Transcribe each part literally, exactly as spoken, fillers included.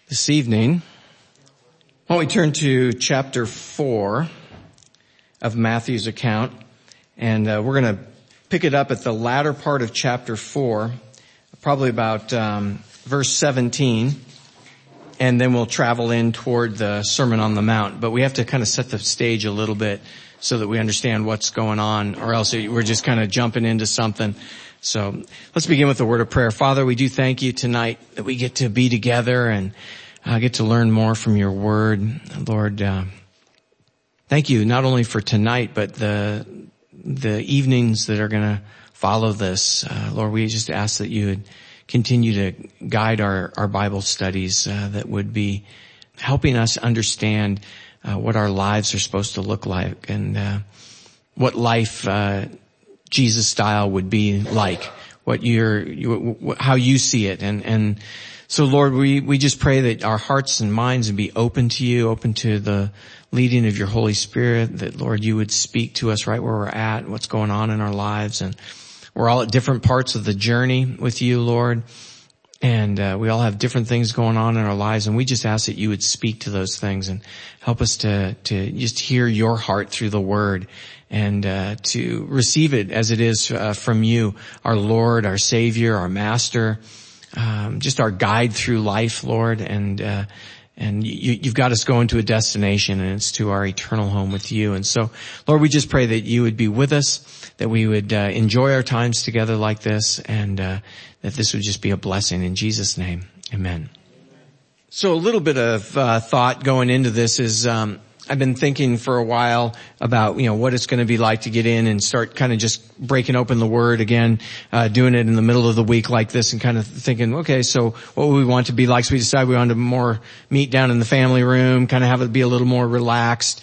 this evening. Why don't we turn to chapter four of Matthew's account, and uh, we're going to pick it up at the latter part of chapter four, probably about um, verse seventeen, and then we'll travel in toward the Sermon on the Mount. But we have to kind of set the stage a little bit so that we understand what's going on, or else we're just kind of jumping into something. So let's begin with a word of prayer. Father, we do thank you tonight that we get to be together and uh, get to learn more from your word. Lord, uh, thank you not only for tonight, but the the evenings that are going to follow this. Uh, Lord, we just ask that you would continue to guide our, our Bible studies uh, that would be helping us understand uh, what our lives are supposed to look like and uh, what life uh Jesus style would be like, what you're, you, how you see it. And, and so Lord, we, we just pray that our hearts and minds would be open to you, open to the leading of your Holy Spirit, that Lord, you would speak to us right where we're at, what's going on in our lives. And we're all at different parts of the journey with you, Lord. And, uh, we all have different things going on in our lives. And we just ask that you would speak to those things and help us to, to just hear your heart through the word. And uh to receive it as it is uh, from you, our Lord, our Savior, our Master, um, just our guide through life, Lord. And uh and you, you've got us going to a destination, and it's to our eternal home with you. And so, Lord, we just pray that you would be with us, that we would uh, enjoy our times together like this, and uh that this would just be a blessing. In Jesus' name, amen. So a little bit of uh thought going into this is um I've been thinking for a while about, you know, what it's going to be like to get in and start kind of just breaking open the Word again, uh, doing it in the middle of the week like this, and kind of thinking, okay, so what would we want to be like? So we decided we wanted to more meet down in the family room, kind of have it be a little more relaxed.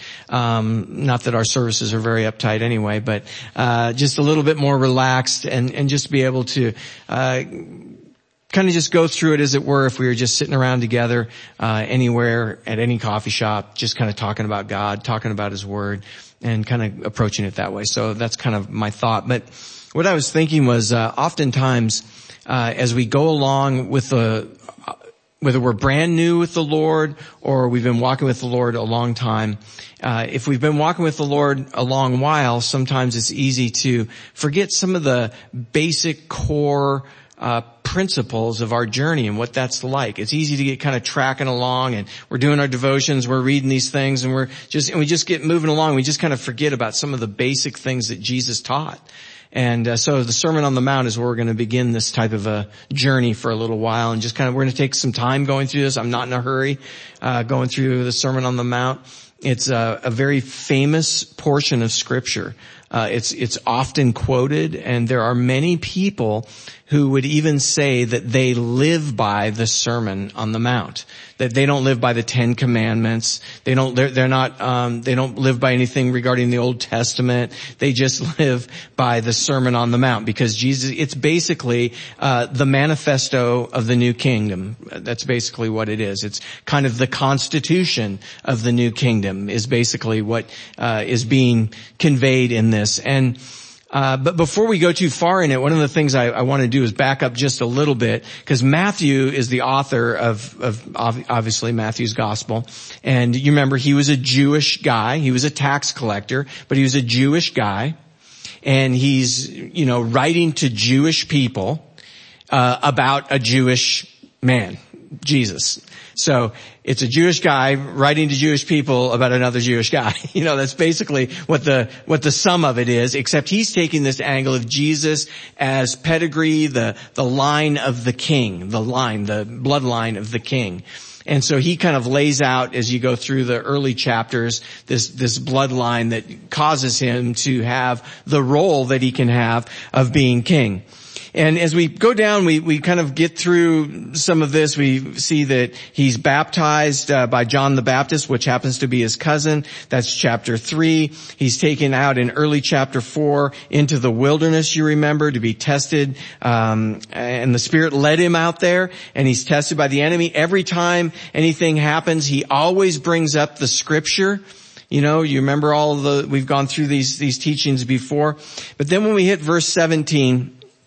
Um, not that our services are very uptight anyway, but, uh, just a little bit more relaxed and, and just be able to, uh, kind of just go through it, as it were, if we were just sitting around together, uh, anywhere, at any coffee shop, just kind of talking about God, talking about His Word, and kind of approaching it that way. So that's kind of my thought. But what I was thinking was, uh, oftentimes, uh, as we go along with the, uh, whether we're brand new with the Lord or we've been walking with the Lord a long time, uh, if we've been walking with the Lord a long while, sometimes it's easy to forget some of the basic core uh principles of our journey and what that's like. It's easy to get kind of tracking along, and we're doing our devotions, we're reading these things, and we're just, and we just get moving along. We just kind of forget about some of the basic things that Jesus taught. And uh, so the Sermon on the Mount is where we're going to begin this type of a journey for a little while, and just kind of, we're going to take some time going through this. I'm not in a hurry, uh, going through the Sermon on the Mount. It's a, a very famous portion of Scripture. Uh, it's, it's often quoted, and there are many people who would even say that they live by the Sermon on the Mount, that they don't live by the Ten Commandments. They don't, they're, they're not, um, they don't live by anything regarding the Old Testament. They just live by the Sermon on the Mount, because Jesus, it's basically, uh, the manifesto of the new kingdom. That's basically what it is. It's kind of the constitution of the new kingdom is basically what, uh, is being conveyed in this. And, Uh, but before we go too far in it, one of the things I, I want to do is back up just a little bit, because Matthew is the author of, of obviously Matthew's gospel. And you remember, he was a Jewish guy. He was a tax collector, but he was a Jewish guy. And he's, you know, writing to Jewish people, uh, about a Jewish man, Jesus. So it's a Jewish guy writing to Jewish people about another Jewish guy. You know, that's basically what the, what the sum of it is, except he's taking this angle of Jesus as pedigree, the, the line of the king, the line, the bloodline of the king. And so he kind of lays out, as you go through the early chapters, this, this bloodline that causes him to have the role that he can have of being king. And as we go down, we, we kind of get through some of this. We see that he's baptized uh, by John the Baptist, which happens to be his cousin. That's chapter three. He's taken out in early chapter four into the wilderness, you remember, to be tested. Um, and the Spirit led him out there, and he's tested by the enemy. Every time anything happens, he always brings up the Scripture. You know, you remember all the, we've gone through these, these teachings before. But then when we hit verse seventeen,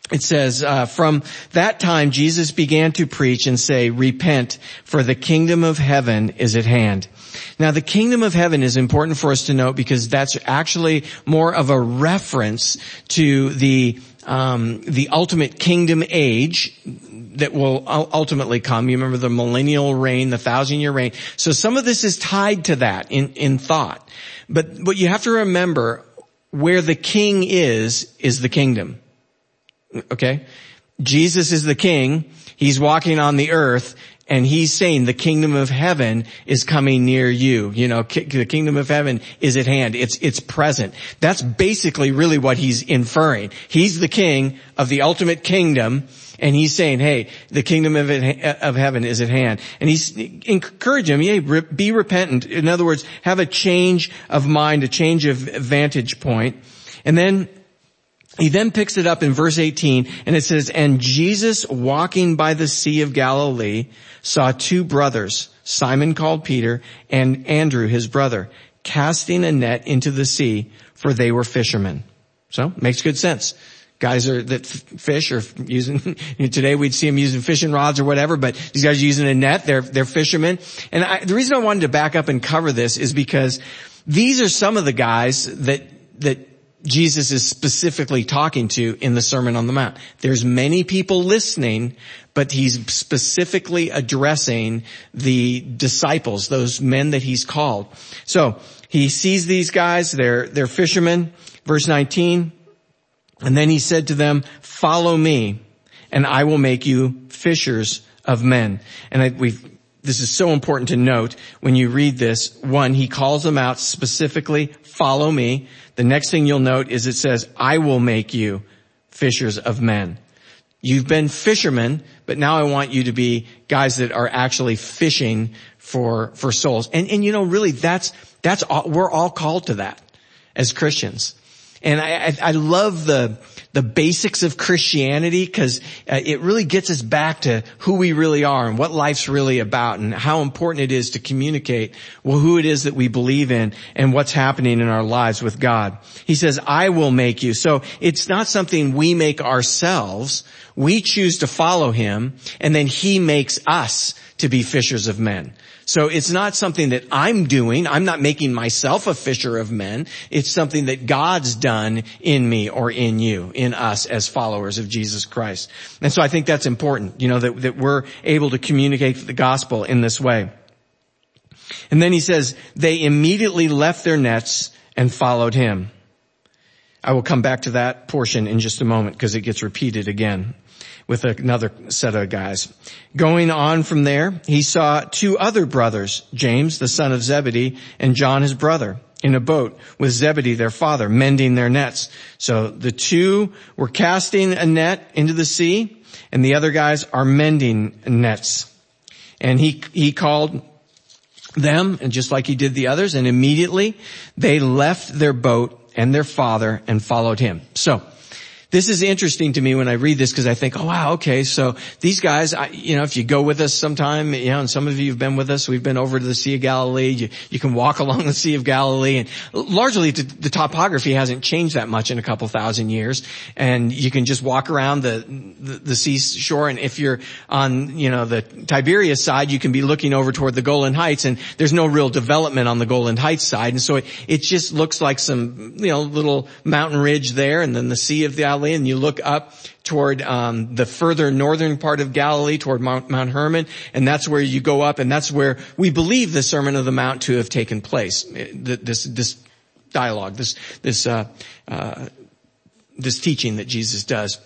it says, uh, from that time Jesus began to preach and say, repent, for the kingdom of heaven is at hand. Now the kingdom of heaven is important for us to note because that's actually more of a reference to the um the ultimate kingdom age that will ultimately come. You remember the millennial reign, the thousand year reign. So some of this is tied to that in, in thought. But what you have to remember, where the king is, is the kingdom. Okay? Jesus is the king. He's walking on the earth. And he's saying the kingdom of heaven is coming near you. You know, ki- the kingdom of heaven is at hand. It's, it's present. That's basically really what he's inferring. He's the king of the ultimate kingdom. And he's saying, hey, the kingdom of, it, of heaven is at hand. And he's encouraging him, hey, be repentant. In other words, have a change of mind, a change of vantage point. And then he then picks it up in verse eighteen, and it says, and Jesus, walking by the Sea of Galilee, saw two brothers, Simon called Peter, and Andrew his brother, casting a net into the sea, for they were fishermen. So, makes good sense. Guys are that fish are using, today we'd see them using fishing rods or whatever, but these guys are using a net. They're, they're fishermen. And I, the reason I wanted to back up and cover this is because these are some of the guys that, that Jesus is specifically talking to in the Sermon on the Mount. There's many people listening, but he's specifically addressing the disciples, those men that he's called. So he sees these guys, they're, they're fishermen. Verse nineteen. And then he said to them, follow me, and I will make you fishers of men. And I, we've, this is so important to note when you read this. One, he calls them out specifically, follow me. The next thing you'll note is it says, I will make you fishers of men. You've been fishermen, but now I want you to be guys that are actually fishing for, for souls. And, and you know, really that's, that's all, we're all called to that as Christians. And I, I, I love the, the basics of Christianity because uh, it really gets us back to who we really are and what life's really about and how important it is to communicate well, who it is that we believe in and what's happening in our lives with God. He says, I will make you. So it's not something we make ourselves. We choose to follow him, and then he makes us to be fishers of men. So it's not something that I'm doing. I'm not making myself a fisher of men. It's something that God's done in me or in you, in us as followers of Jesus Christ. And so I think that's important, you know, that, that we're able to communicate the gospel in this way. And then he says, they immediately left their nets and followed him. I will come back to that portion in just a moment because it gets repeated again with another set of guys. Going on from there, he saw two other brothers, James, the son of Zebedee, and John, his brother, in a boat with Zebedee, their father, mending their nets. So the two were casting a net into the sea, and the other guys are mending nets. And he, he called them, and just like he did the others, and immediately they left their boat and their father and followed him. So, this is interesting to me when I read this because I think, oh wow, okay, so these guys, I, you know, if you go with us sometime, you know, and some of you have been with us, we've been over to the Sea of Galilee, you, you can walk along the Sea of Galilee, and largely the, the topography hasn't changed that much in a couple thousand years, and you can just walk around the, the, the seashore, and if you're on, you know, the Tiberias side, you can be looking over toward the Golan Heights, and there's no real development on the Golan Heights side, and so it, it just looks like some, you know, little mountain ridge there, and then the Sea of Galilee, and you look up toward um the further northern part of Galilee, toward Mount, Mount Hermon, and that's where you go up, and that's where we believe the Sermon on the Mount to have taken place. This this dialogue, this this uh uh this teaching that Jesus does.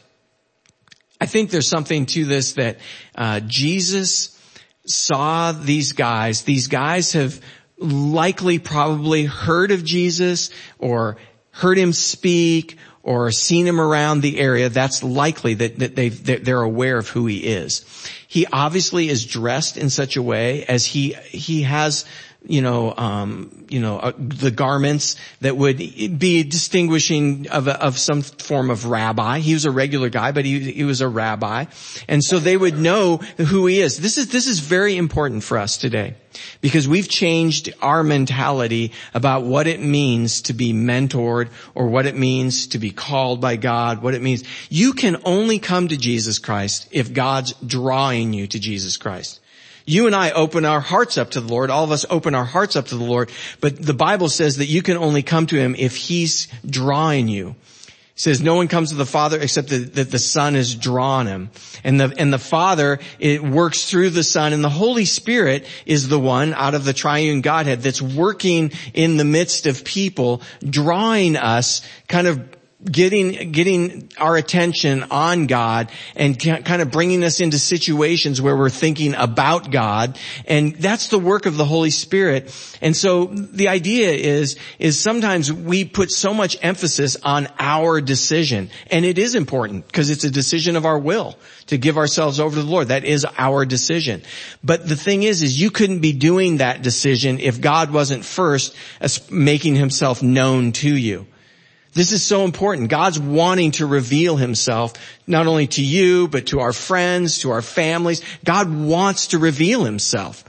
I think there's something to this that uh Jesus saw these guys. These guys have likely probably heard of Jesus or heard him speak or seen him around the area. That's likely that, that they've, they're aware of who he is. He obviously is dressed in such a way as he, he has, you know, um, you know, uh, the garments that would be distinguishing of, a, of some form of rabbi. He was a regular guy, but he, he was a rabbi. And so they would know who he is. This is, this is very important for us today because we've changed our mentality about what it means to be mentored or what it means to be called by God, what it means. You can only come to Jesus Christ if God's drawing you to Jesus Christ. You and I open our hearts up to the Lord. All of us open our hearts up to the Lord. But the Bible says that you can only come to him if he's drawing you. It says no one comes to the Father except that, that the Son has drawn him. And the, and the Father, it works through the Son. And the Holy Spirit is the one out of the triune Godhead that's working in the midst of people, drawing us, kind of getting, getting our attention on God and kind of bringing us into situations where we're thinking about God. And that's the work of the Holy Spirit. And so the idea is, is sometimes we put so much emphasis on our decision. And it is important because it's a decision of our will to give ourselves over to the Lord. That is our decision. But the thing is, is you couldn't be doing that decision if God wasn't first making himself known to you. This is so important. God's wanting to reveal himself not only to you, but to our friends, to our families. God wants to reveal himself.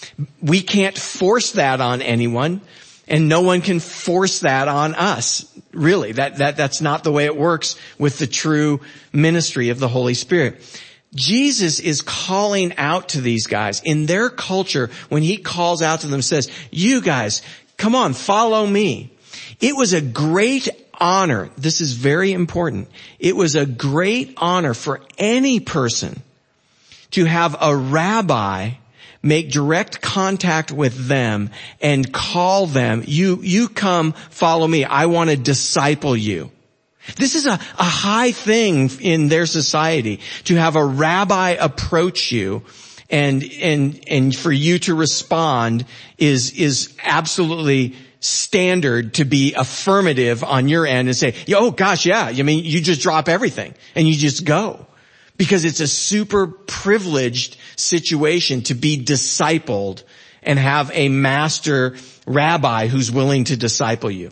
We can't force that on anyone, and no one can force that on us. Really, that, that, that's not the way it works with the true ministry of the Holy Spirit. Jesus is calling out to these guys in their culture. When he calls out to them, says, you guys, come on, follow me. It was a great honor. This is very important. It was a great honor for any person to have a rabbi make direct contact with them and call them, you, you come follow me. I want to disciple you. This is a, a high thing in their society to have a rabbi approach you and, and, and for you to respond is, is absolutely standard to be affirmative on your end and say, oh gosh, yeah, I mean, you just drop everything and you just go. Because it's a super privileged situation to be discipled and have a master rabbi who's willing to disciple you.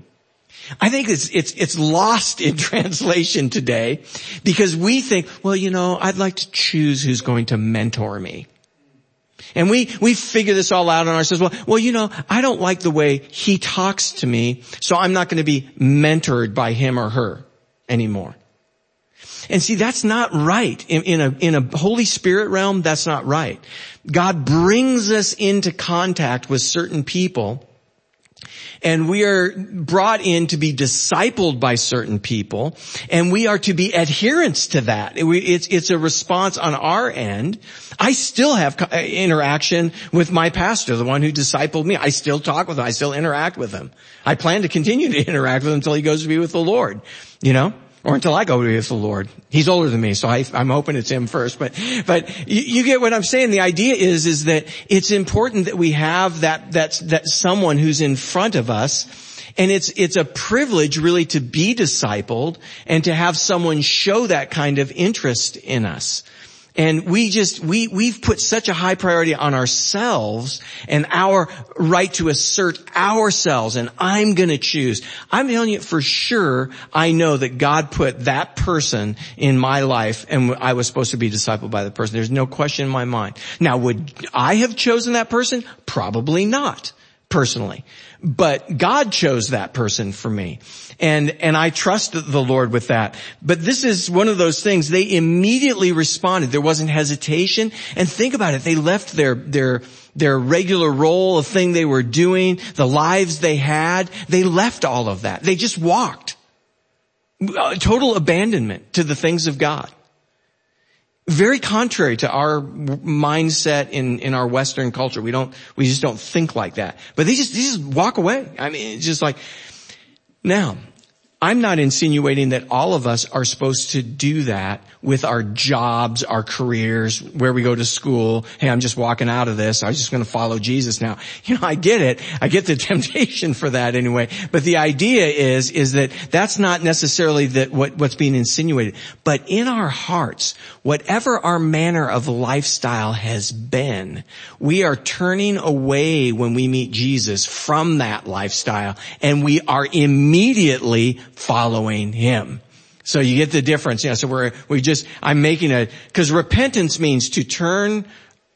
I think it's, it's, it's lost in translation today because we think, well, you know, I'd like to choose who's going to mentor me. And we, we figure this all out on ourselves. Well, well, you know, I don't like the way he talks to me, so I'm not going to be mentored by him or her anymore. And see, that's not right. In, in a, in a Holy Spirit realm, that's not right. God brings us into contact with certain people, and we are brought in to be discipled by certain people, and we are to be adherents to that. It, it's, it's a response on our end. I still have interaction with my pastor, the one who discipled me. I still talk with him. I still interact with him. I plan to continue to interact with him until he goes to be with the Lord, you know, or until I go to be with the Lord. He's older than me, so I, I'm hoping it's him first. But, but you, you get what I'm saying. The idea is, is that it's important that we have that, that, that someone who's in front of us. And it's, it's a privilege really to be discipled and to have someone show that kind of interest in us. And we just, we, we've put such a high priority on ourselves and our right to assert ourselves, and I'm gonna choose. I'm telling you for sure, I know that God put that person in my life and I was supposed to be discipled by the person. There's no question in my mind. Now, would I have chosen that person? Probably not, personally. But God chose that person for me. And, and I trust the Lord with that. But this is one of those things. They immediately responded. There wasn't hesitation. And think about it. They left their, their, their regular role, the thing they were doing, the lives they had. They left all of that. They just walked. Total abandonment to the things of God. Very contrary to our mindset in, in our Western culture. We don't, we just don't think like that. But they just, they just walk away. I mean, it's just like, now, I'm not insinuating that all of us are supposed to do that with our jobs, our careers, where we go to school. Hey, I'm just walking out of this. I'm just going to follow Jesus now. You know, I get it. I get the temptation for that anyway. But the idea is, is that that's not necessarily that what, what's being insinuated. But in our hearts, whatever our manner of lifestyle has been, we are turning away when we meet Jesus from that lifestyle, and we are immediately following him. So you get the difference. You know, so we're, we just, I'm making a, cause repentance means to turn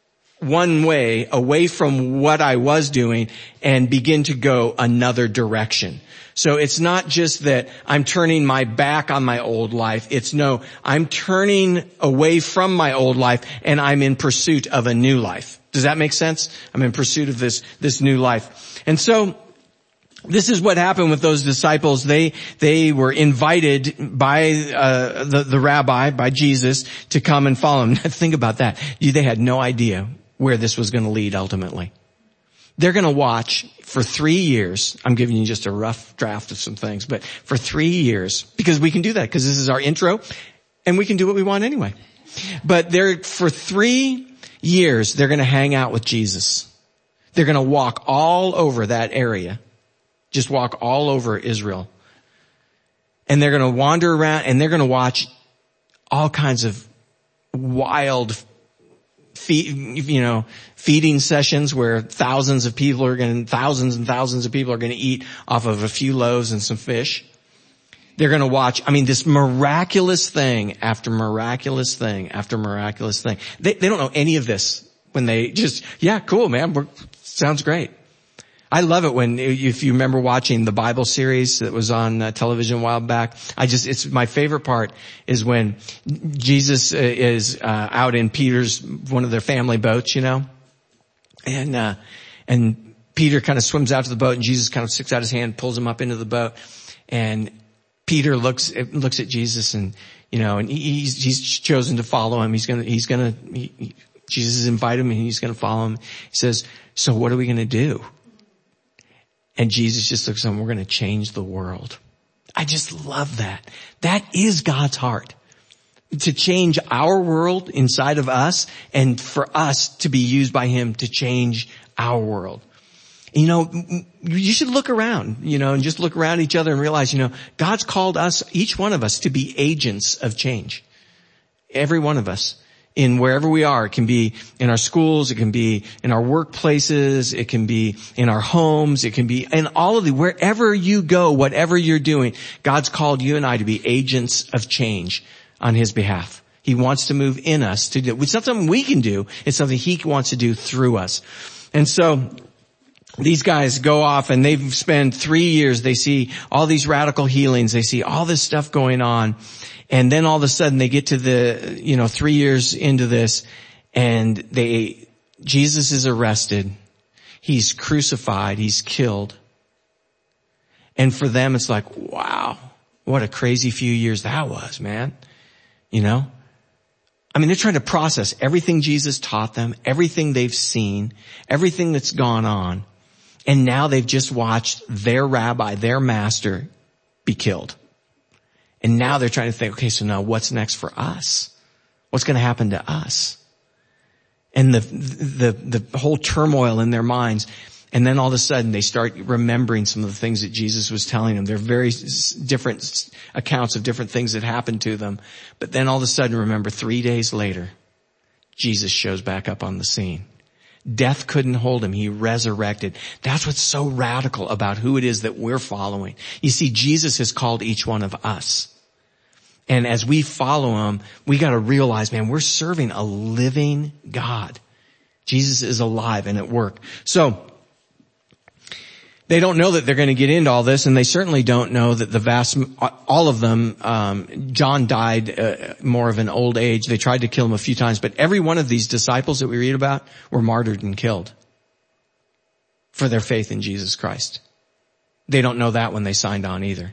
one way away from what I was doing and begin to go another direction. So it's not just that I'm turning my back on my old life. It's no, I'm turning away from my old life and I'm in pursuit of a new life. Does that make sense? I'm in pursuit of this, this new life. And so, this is what happened with those disciples. They, they were invited by, uh, the, the rabbi, by Jesus, to come and follow him. Think about that. They had no idea where this was going to lead ultimately. They're going to watch for three years. I'm giving you just a rough draft of some things, but for three years, because we can do that, because this is our intro, and we can do what we want anyway. But they're, for three years, they're going to hang out with Jesus. They're going to walk all over that area. Just walk all over Israel. And they're going to wander around and they're going to watch all kinds of wild, feed, you know, feeding sessions where thousands of people are going to, thousands and thousands of people are going to eat off of a few loaves and some fish. They're going to watch, I mean, this miraculous thing after miraculous thing after miraculous thing. They, they don't know any of this when they just, yeah, cool, man. We're, sounds great. I love it when, if you remember watching the Bible series that was on uh, television a while back, I just, it's my favorite part is when Jesus uh, is uh, out in Peter's, one of their family boats, you know, and, uh, and Peter kind of swims out to the boat and Jesus kind of sticks out his hand, pulls him up into the boat, and Peter looks, looks at Jesus and, you know, and he's, he's chosen to follow him. He's gonna, he's gonna, he, he, Jesus has invited him and he's gonna follow him. He says, so what are we gonna do? And Jesus just looks at them, we're going to change the world. I just love that. That is God's heart. To change our world inside of us and for us to be used by him to change our world. You know, you should look around, you know, and just look around each other and realize, you know, God's called us, each one of us, to be agents of change. Every one of us. In wherever we are. It can be in our schools, it can be in our workplaces, it can be in our homes, it can be in all of the, wherever you go, whatever you're doing, God's called you and I to be agents of change on his behalf. He wants to move in us to do, it's not something we can do, it's something he wants to do through us. And so, these guys go off and they've spent three years, they see all these radical healings, they see all this stuff going on. And then all of a sudden they get to the, you know, three years into this and they, Jesus is arrested. He's crucified. He's killed. And for them it's like, wow, what a crazy few years that was, man. You know? I mean, they're trying to process everything Jesus taught them, everything they've seen, everything that's gone on. And now they've just watched their rabbi, their master, be killed. And now they're trying to think, okay, so now what's next for us? What's going to happen to us? And the, the, the whole turmoil in their minds. And then all of a sudden they start remembering some of the things that Jesus was telling them. There are very different accounts of different things that happened to them. But then all of a sudden, remember, three days later, Jesus shows back up on the scene. Death couldn't hold him. He resurrected. That's what's so radical about who it is that we're following. You see, Jesus has called each one of us. And as we follow him, we got to realize, man, we're serving a living God. Jesus is alive and at work. So, they don't know that they're going to get into all this, and they certainly don't know that the vast, all of them, um, John died uh, more of an old age. They tried to kill him a few times, but every one of these disciples that we read about were martyred and killed for their faith in Jesus Christ. They don't know that when they signed on either.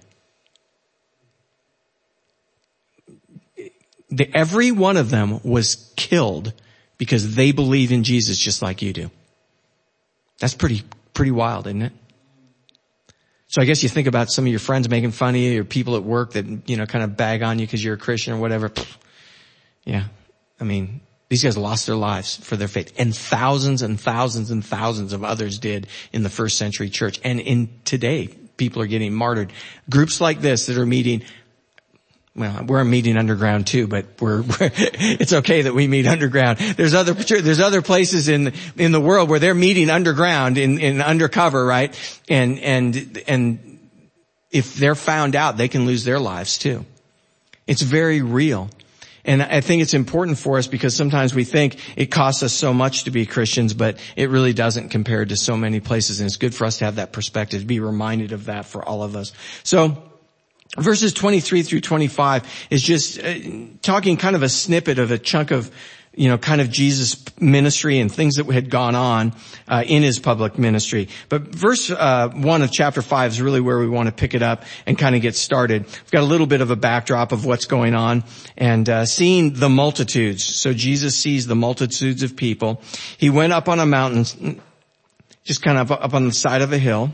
The, every one of them was killed because they believe in Jesus just like you do. That's pretty, pretty wild, isn't it? So I guess you think about some of your friends making fun of you or people at work that, you know, kind of bag on you because you're a Christian or whatever. Yeah. I mean, these guys lost their lives for their faith, and thousands and thousands and thousands of others did in the first century church. And in today, people are getting martyred. Groups like this that are meeting, well, we're meeting underground too, but we're, we're it's okay that we meet underground. There's other, there's other places in, in the world where they're meeting underground in, in undercover, right? And, and, and if they're found out, they can lose their lives too. It's very real. And I think it's important for us because sometimes we think it costs us so much to be Christians, but it really doesn't compared to so many places. And it's good for us to have that perspective, to be reminded of that for all of us. So verses twenty-three through twenty-five is just uh, talking kind of a snippet of a chunk of, you know, kind of Jesus' ministry and things that had gone on uh, in his public ministry. But verse uh, one of chapter five is really where we want to pick it up and kind of get started. We've got a little bit of a backdrop of what's going on and uh, seeing the multitudes. So Jesus sees the multitudes of people. He went up on a mountain, just kind of up on the side of a hill.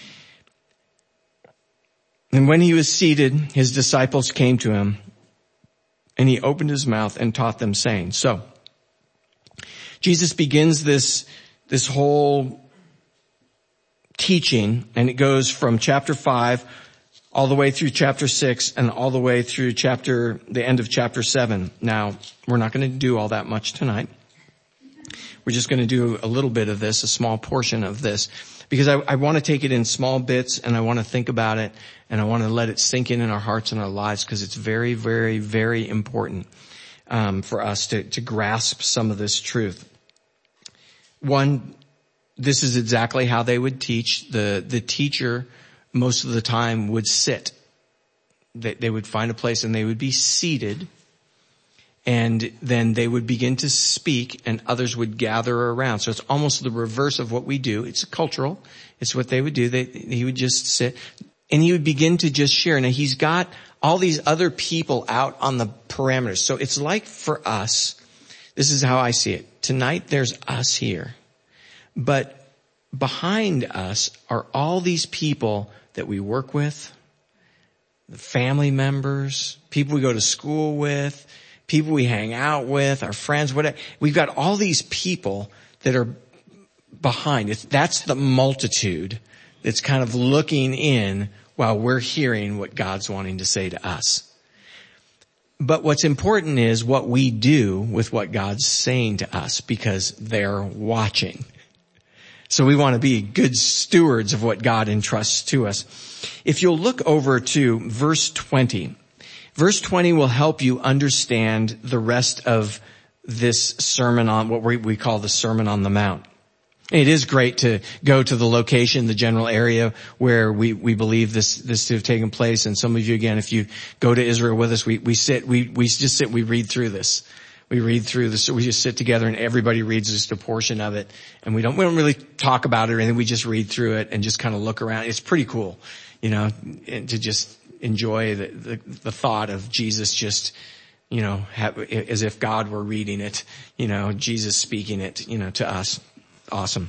And when he was seated, his disciples came to him, and he opened his mouth and taught them, saying, so Jesus begins this, this whole teaching, and it goes from chapter five all the way through chapter six and all the way through chapter, the end of chapter seven. Now, we're not going to do all that much tonight. We're just going to do a little bit of this, a small portion of this, because I, I want to take it in small bits and I want to think about it and I want to let it sink in in our hearts and our lives because it's very, very, very important um, for us to, to grasp some of this truth. One, this is exactly how they would teach. The, the teacher most of the time would sit. They, they would find a place and they would be seated. And then they would begin to speak and others would gather around. So it's almost the reverse of what we do. It's cultural. It's what they would do. They, he would just sit and he would begin to just share. Now he's got all these other people out on the parameters. So it's like for us, this is how I see it. Tonight there's us here, but behind us are all these people that we work with, the family members, people we go to school with, people we hang out with, our friends, whatever. We've got all these people that are behind. It's, that's the multitude that's kind of looking in while we're hearing what God's wanting to say to us. But what's important is what we do with what God's saying to us because they're watching. So we want to be good stewards of what God entrusts to us. If you'll look over to verse twenty, verse twenty will help you understand the rest of this sermon on what we, we call the Sermon on the Mount. It is great to go to the location, the general area where we, we believe this, this to have taken place. And some of you, again, if you go to Israel with us, we, we sit, we, we just sit, we read through this. We read through this, we just sit together and everybody reads just a portion of it. And we don't, we don't really talk about it or anything. We just read through it and just kind of look around. It's pretty cool, you know, and to just enjoy the, the, the thought of Jesus just, you know, have, as if God were reading it, you know, Jesus speaking it, you know, to us. Awesome.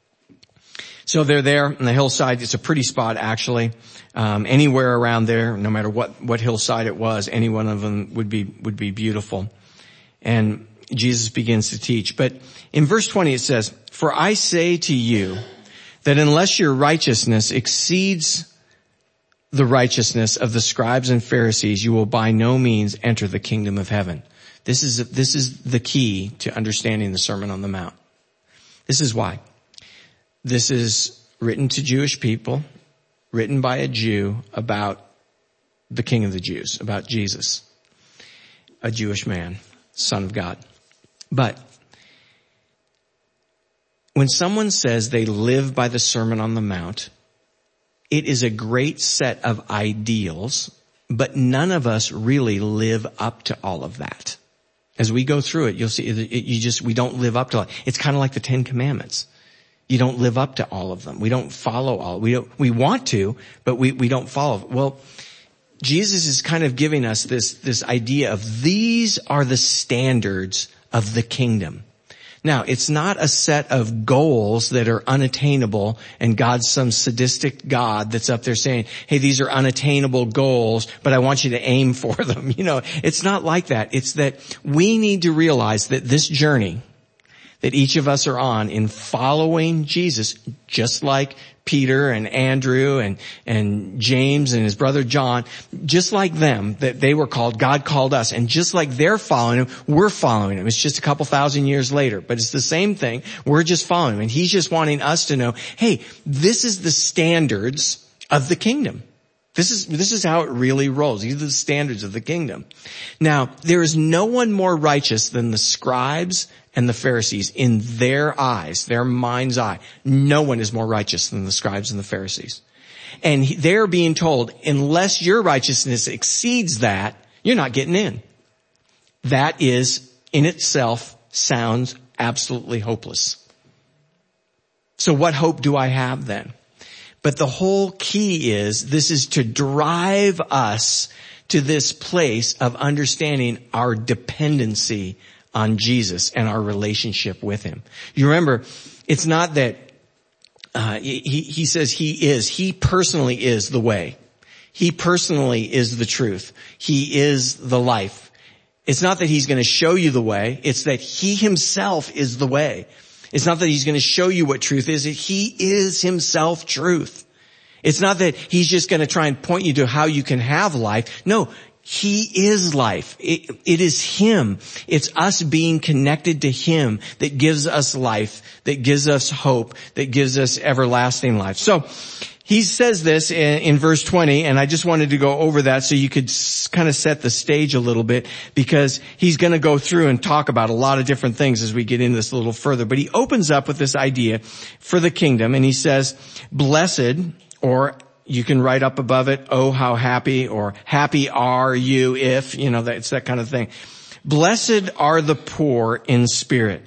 So they're there on the hillside. It's a pretty spot, actually. Um, anywhere around there, no matter what, what hillside it was, any one of them would be, would be beautiful. And Jesus begins to teach. But in verse twenty it says, "For I say to you that unless your righteousness exceeds the righteousness of the scribes and Pharisees, you will by no means enter the kingdom of heaven." This is, this is the key to understanding the Sermon on the Mount. This is why. This is written to Jewish people, written by a Jew about the King of the Jews, about Jesus, a Jewish man, Son of God. But when someone says they live by the Sermon on the Mount, it is a great set of ideals, but none of us really live up to all of that. As we go through it, you'll see it, you just, we don't live up to it. It's kind of like the Ten Commandments. You don't live up to all of them. We don't follow all. We don't, we want to, but we, we don't follow. Well, Jesus is kind of giving us this, this idea of these are the standards of the kingdom. Now, it's not a set of goals that are unattainable and God's some sadistic God that's up there saying, hey, these are unattainable goals, but I want you to aim for them. You know, it's not like that. It's that we need to realize that this journey that each of us are on in following Jesus, just like Peter and Andrew and, and James and his brother John, just like them, that they were called, God called us. And just like they're following him, we're following him. It's just a couple thousand years later, but it's the same thing. We're just following him. And he's just wanting us to know, hey, this is the standards of the kingdom. This is, this is how it really rolls. These are the standards of the kingdom. Now, there is no one more righteous than the scribes and the Pharisees in their eyes, their mind's eye. No one is more righteous than the scribes and the Pharisees. And they're being told, unless your righteousness exceeds that, you're not getting in. That is, in itself, sounds absolutely hopeless. So what hope do I have then? But the whole key is, this is to drive us to this place of understanding our dependency on Jesus and our relationship with him. You remember, it's not that, uh, he, he says he is, he personally is the way. He personally is the truth. He is the life. It's not that he's going to show you the way. It's that he himself is the way. It's not that he's going to show you what truth is. He is himself truth. It's not that he's just going to try and point you to how you can have life. No, he is life. It, it is him. It's us being connected to him that gives us life, that gives us hope, that gives us everlasting life. So he says this in, in verse twenty, and I just wanted to go over that so you could s- kind of set the stage a little bit, because he's going to go through and talk about a lot of different things as we get into this a little further. But he opens up with this idea for the kingdom, and he says, blessed, or you can write up above it, oh, how happy, or happy are you if, you know, that, it's that kind of thing. Blessed are the poor in spirit,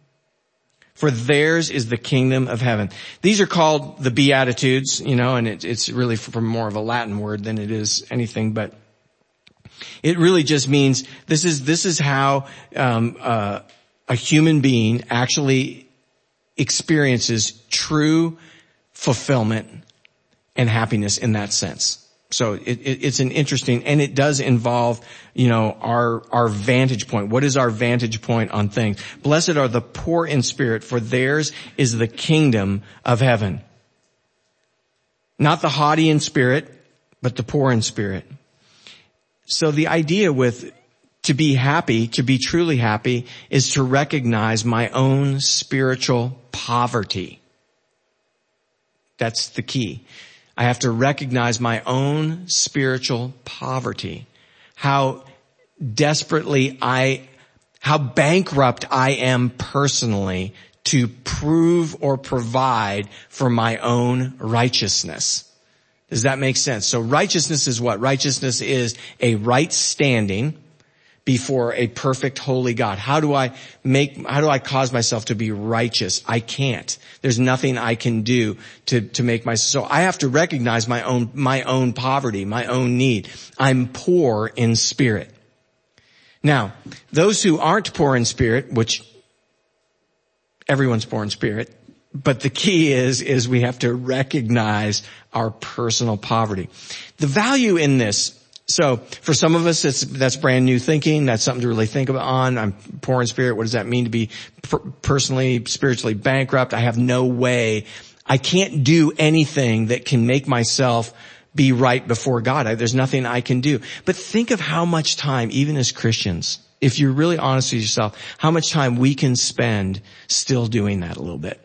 for theirs is the kingdom of heaven. These are called the Beatitudes, you know, and it, it's really from more of a Latin word than it is anything, but it really just means this is, this is how, um, uh, a human being actually experiences true fulfillment and happiness in that sense. So it, it, it's an interesting, and it does involve, you know, our, our vantage point. What is our vantage point on things? Blessed are the poor in spirit, for theirs is the kingdom of heaven. Not the haughty in spirit, but the poor in spirit. So the idea with to be happy, to be truly happy, is to recognize my own spiritual poverty. That's the key. I have to recognize my own spiritual poverty. How desperately I, how bankrupt I am personally to prove or provide for my own righteousness. Does that make sense? So righteousness is what? Righteousness is a right standing before a perfect holy God. How do I make, how do I cause myself to be righteous? I can't. There's nothing I can do to, to make myself, so I have to recognize my own, my own poverty, my own need. I'm poor in spirit. Now, those who aren't poor in spirit, which everyone's poor in spirit, but the key is, is we have to recognize our personal poverty. The value in this, so for some of us, it's, that's brand new thinking. That's something to really think about on. I'm poor in spirit. What does that mean to be per- personally, spiritually bankrupt? I have no way. I can't do anything that can make myself be right before God. I, there's nothing I can do. But think of how much time, even as Christians, if you're really honest with yourself, how much time we can spend still doing that a little bit.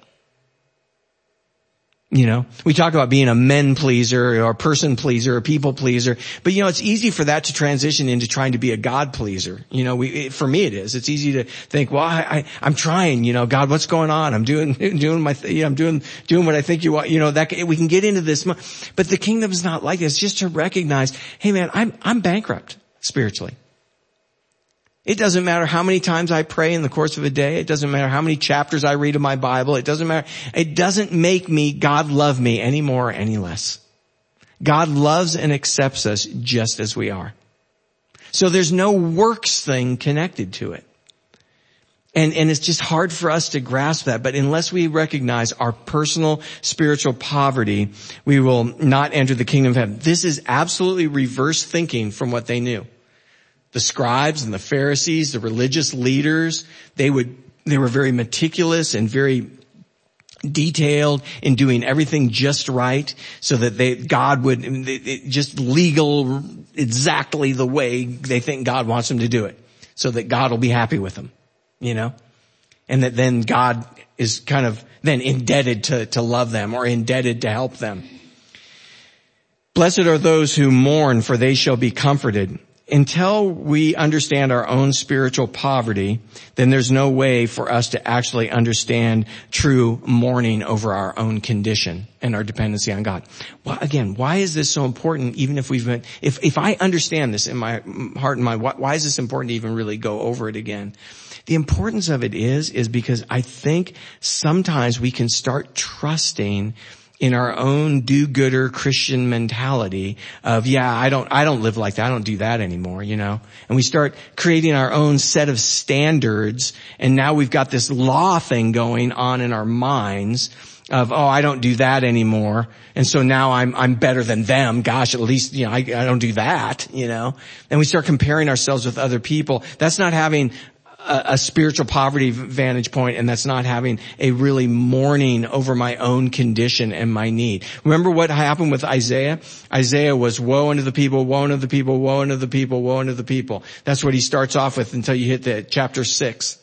You know, we talk about being a men pleaser or a person pleaser or people pleaser, but you know, it's easy for that to transition into trying to be a God pleaser. You know, we, it, for me it is. It's easy to think, well, I, I, I'm trying, you know, God, what's going on? I'm doing, doing my, th- you know, I'm doing, doing what I think you want, you know, that we can get into this. But the kingdom's not like this. It's just to recognize, hey man, I'm, I'm bankrupt spiritually. It doesn't matter how many times I pray in the course of a day. It doesn't matter how many chapters I read of my Bible. It doesn't matter. It doesn't make me, God love me any more or any less. God loves and accepts us just as we are. So there's no works thing connected to it. And, and it's just hard for us to grasp that. But unless we recognize our personal spiritual poverty, we will not enter the kingdom of heaven. This is absolutely reverse thinking from what they knew. The scribes and the Pharisees, the religious leaders, they would, they were very meticulous and very detailed in doing everything just right so that they, God would, just legal exactly the way they think God wants them to do it so that God will be happy with them. You know, and that then God is kind of then indebted to, to love them or indebted to help them. Blessed are those who mourn, for they shall be comforted. Until we understand our own spiritual poverty, then there's no way for us to actually understand true mourning over our own condition and our dependency on God. Well, again, why is this so important? Even if we've been, if, if I understand this in my heart and mind, why, why is this important to even really go over it again? The importance of it is, is because I think sometimes we can start trusting in our own do-gooder Christian mentality of, yeah, I don't, I don't live like that. I don't do that anymore, you know, and we start creating our own set of standards. And now we've got this law thing going on in our minds of, oh, I don't do that anymore. And so now I'm, I'm better than them. Gosh, at least, you know, I, I don't do that, you know, and we start comparing ourselves with other people. That's not having a, a spiritual poverty vantage point, and that's not having a really mourning over my own condition and my need. Remember what happened with Isaiah? Isaiah was woe unto the people, woe unto the people, woe unto the people, woe unto the people. That's what he starts off with until you hit the chapter six.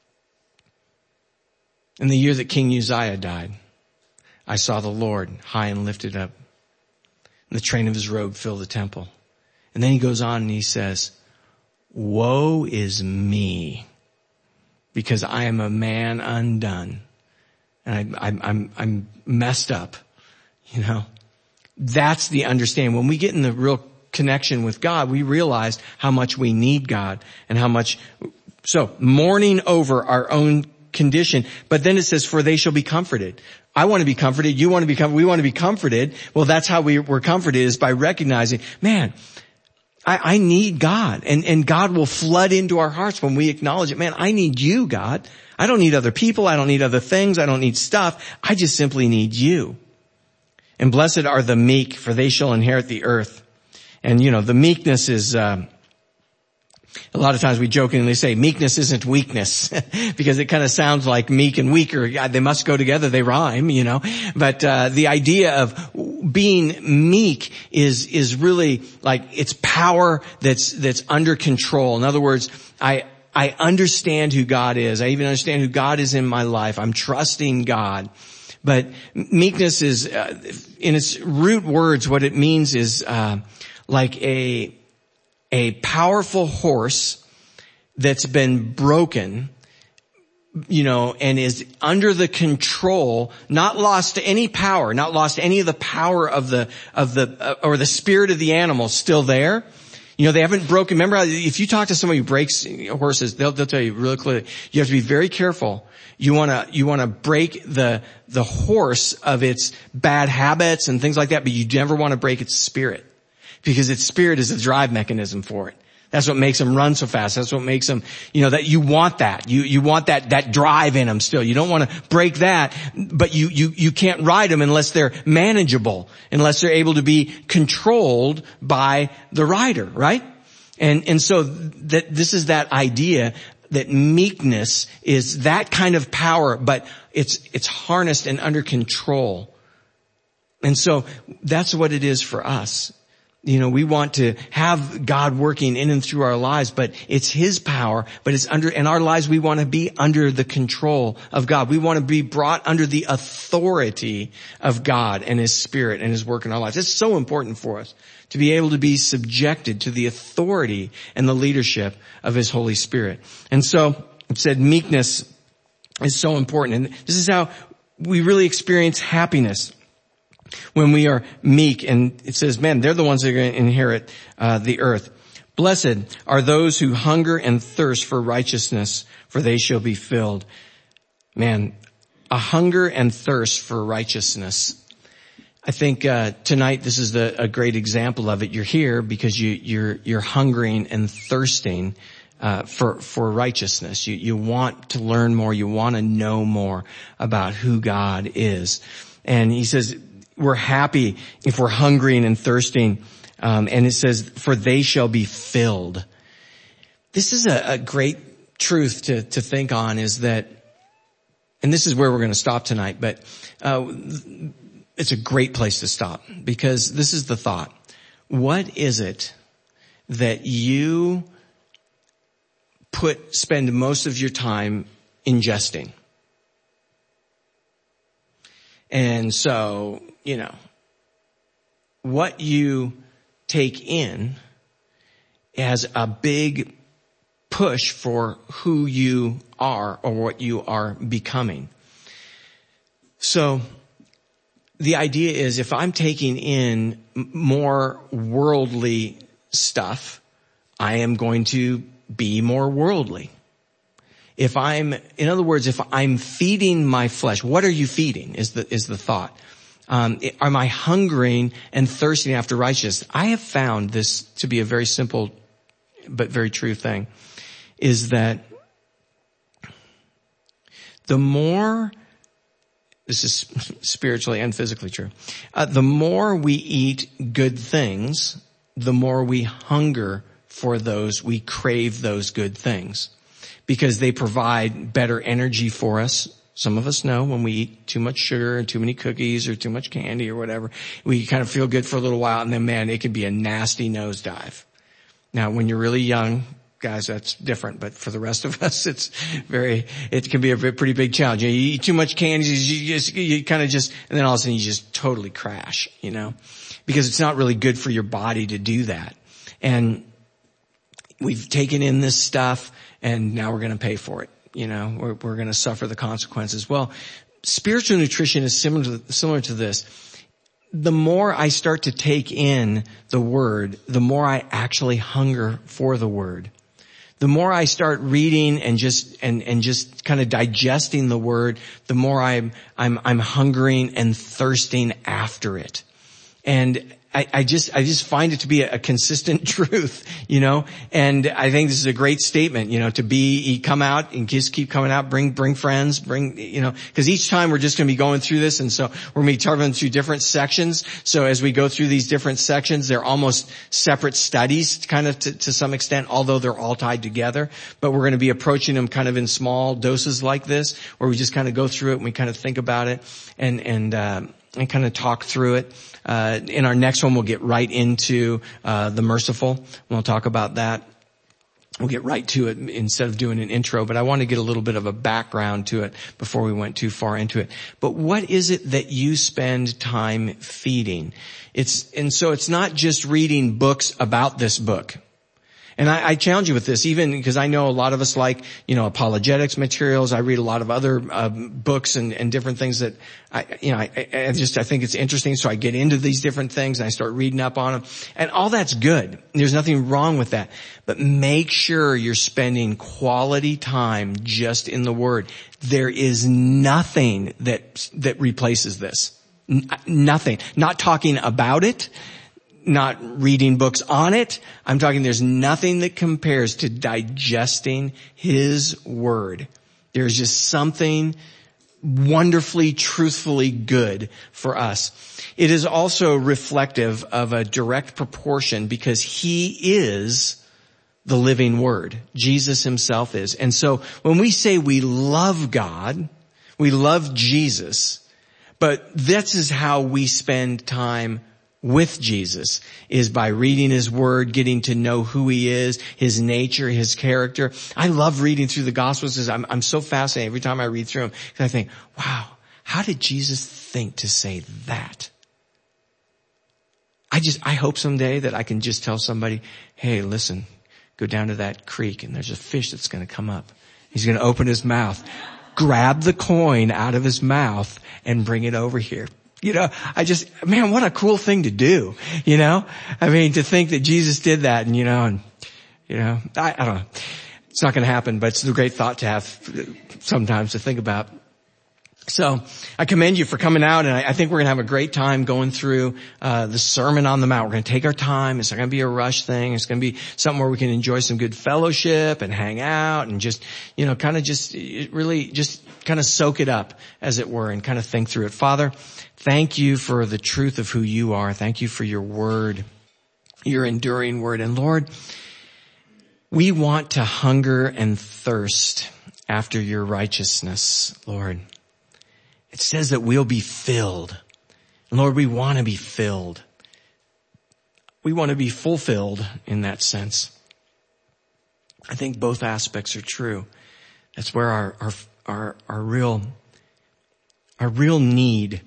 In the year that King Uzziah died, I saw the Lord high and lifted up, and the train of his robe filled the temple. And then he goes on and he says, woe is me, because I am a man undone, and I, I, I'm, I'm messed up, you know. That's the understanding. When we get in the real connection with God, we realize how much we need God and how much, so mourning over our own condition. But then it says, for they shall be comforted. I want to be comforted. You want to be comforted. We want to be comforted. Well, that's how we, we're comforted, is by recognizing, man, I, I need God, and, and God will flood into our hearts when we acknowledge it. Man, I need you, God. I don't need other people. I don't need other things. I don't need stuff. I just simply need you. And blessed are the meek, for they shall inherit the earth. And, you know, the meekness is, uh, a lot of times we jokingly say meekness isn't weakness because it kind of sounds like meek and weaker. They must go together. They rhyme, you know. But uh the idea of being meek is is really like it's power that's that's under control. In other words, I I understand who God is. I even understand who God is in my life. I'm trusting God. But meekness is, uh, in its root words, what it means is uh like a a powerful horse that's been broken, you know, and is under the control, not lost any power, not lost any of the power of the, of the, uh, or the spirit of the animal still there. You know, they haven't broken. Remember, if you talk to somebody who breaks horses, they'll, they'll tell you really clearly, you have to be very careful. You wanna, you wanna break the, the horse of its bad habits and things like that, but you never want to break its spirit. Because its spirit is the drive mechanism for it. That's what makes them run so fast. That's what makes them, you know, that you want that. You, you want that, that drive in them still. You don't want to break that, but you, you, you can't ride them unless they're manageable, unless they're able to be controlled by the rider, right? And, and so that, this is that idea that meekness is that kind of power, but it's, it's harnessed and under control. And so that's what it is for us. You know, we want to have God working in and through our lives, but it's His power, but it's under, in our lives we want to be under the control of God. We want to be brought under the authority of God and His Spirit and His work in our lives. It's so important for us to be able to be subjected to the authority and the leadership of His Holy Spirit. And so it said meekness is so important. And this is how we really experience happiness. When we are meek, and it says, man, they're the ones that are going to inherit uh, the earth. Blessed are those who hunger and thirst for righteousness, for they shall be filled. Man, a hunger and thirst for righteousness. I think uh tonight this is the, a great example of it. You're here because you, you're you're hungering and thirsting uh, for, for righteousness. You, you want to learn more. You want to know more about who God is. And he says, we're happy if we're hungering and thirsting. Um, and it says, for they shall be filled. This is a, a great truth to, to think on, is that, and this is where we're going to stop tonight, but, uh, it's a great place to stop, because this is the thought. What is it that you put, spend most of your time ingesting? And so, you know, what you take in has a big push for who you are or what you are becoming. So the idea is, if I'm taking in more worldly stuff, I am going to be more worldly. If I'm, in other words, if I'm feeding my flesh, what are you feeding is the, is the thought. Um, am I hungering and thirsting after righteousness? I have found this to be a very simple but very true thing, is that the more, this is spiritually and physically true, uh, the more we eat good things, the more we hunger for those, we crave those good things, because they provide better energy for us. Some of us know when we eat too much sugar or too many cookies or too much candy or whatever, we kind of feel good for a little while, and then, man, it can be a nasty nosedive. Now, when you're really young, guys, that's different, but for the rest of us, it's very, it can be a pretty big challenge. You eat too much candy, you just, you kind of just, and then all of a sudden you just totally crash, you know, because it's not really good for your body to do that. And we've taken in this stuff, and now we're going to pay for it. You know, we're, we're going to suffer the consequences. Well, spiritual nutrition is similar to, similar to this. The more I start to take in the Word, the more I actually hunger for the Word. The more I start reading and just, and, and just kind of digesting the Word, the more I'm, I'm, I'm hungering and thirsting after it. And I, I just, I just find it to be a, a consistent truth, you know, and I think this is a great statement, you know, to be, come out and just keep coming out, bring, bring friends, bring, you know, cause each time we're just going to be going through this. And so we're going to be talking through different sections. So as we go through these different sections, they're almost separate studies kind of to, to some extent, although they're all tied together, but we're going to be approaching them kind of in small doses like this, where we just kind of go through it and we kind of think about it and, and, um, and kind of talk through it. Uh, in our next one, we'll get right into, uh, the merciful. We'll talk about that. We'll get right to it instead of doing an intro, but I want to get a little bit of a background to it before we went too far into it. But what is it that you spend time feeding? It's, and so it's not just reading books about this book. And I, I challenge you with this, even because I know a lot of us like, you know, apologetics materials. I read a lot of other uh, books and, and different things that I, you know, I, I just, I think it's interesting. So I get into these different things and I start reading up on them, and all that's good. There's nothing wrong with that. But make sure you're spending quality time just in the Word. There is nothing that, that replaces this. N- nothing. Not talking about it. Not reading books on it. I'm talking, there's nothing that compares to digesting His Word. There's just something wonderfully, truthfully good for us. It is also reflective of a direct proportion, because He is the living Word. Jesus Himself is. And so when we say we love God, we love Jesus, but this is how we spend time with Jesus, is by reading His Word, getting to know who He is, His nature, His character. I love reading through the Gospels. I'm, I'm so fascinated every time I read through them, because I think, wow, how did Jesus think to say that? I just, I hope someday that I can just tell somebody, hey, listen, go down to that creek and there's a fish that's going to come up. He's going to open his mouth, grab the coin out of his mouth and bring it over here. You know, I just, man, what a cool thing to do, you know? I mean, to think that Jesus did that, and, you know, and, you know, I, I don't know. It's not going to happen, but it's a great thought to have sometimes to think about. So I commend you for coming out, and I, I think we're going to have a great time going through uh the Sermon on the Mount. We're going to take our time. It's not going to be a rush thing. It's going to be something where we can enjoy some good fellowship and hang out and just, you know, kind of just really just kind of soak it up, as it were, and kind of think through it. Father, thank you for the truth of who you are. Thank you for your word, your enduring word. And Lord, we want to hunger and thirst after your righteousness, Lord. It says that we'll be filled. And Lord, we want to be filled. We want to be fulfilled in that sense. I think both aspects are true. That's where our, our, our, our real, our real need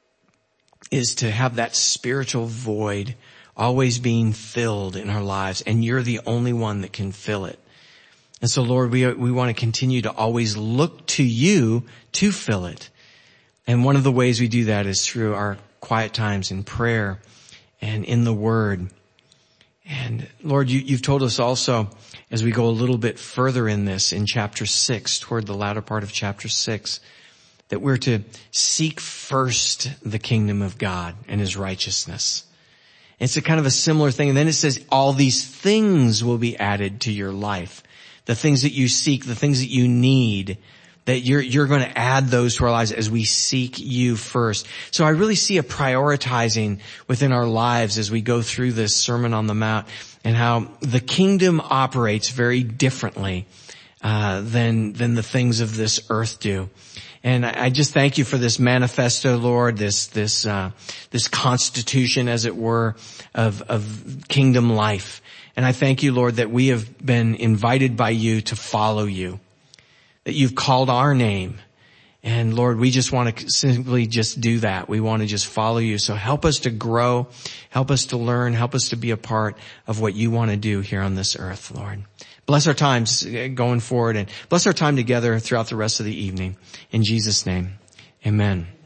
is to have that spiritual void always being filled in our lives. And you're the only one that can fill it. And so Lord, we, we want to continue to always look to you to fill it. And one of the ways we do that is through our quiet times in prayer and in the Word. And Lord, you, you've told us also, as we go a little bit further in this, in chapter six, toward the latter part of chapter six, that we're to seek first the kingdom of God and his righteousness. It's a kind of a similar thing. And then it says all these things will be added to your life. The things that you seek, the things that you need, that you're, you're going to add those to our lives as we seek you first. So I really see a prioritizing within our lives as we go through this Sermon on the Mount, and how the kingdom operates very differently, uh, than, than the things of this earth do. And I, I just thank you for this manifesto, Lord, this, this, uh, this constitution, as it were, of, of kingdom life. And I thank you, Lord, that we have been invited by you to follow you, that you've called our name. And Lord, we just want to simply just do that. We want to just follow you. So help us to grow, help us to learn, help us to be a part of what you want to do here on this earth, Lord. Bless our times going forward, and bless our time together throughout the rest of the evening. In Jesus' name, amen.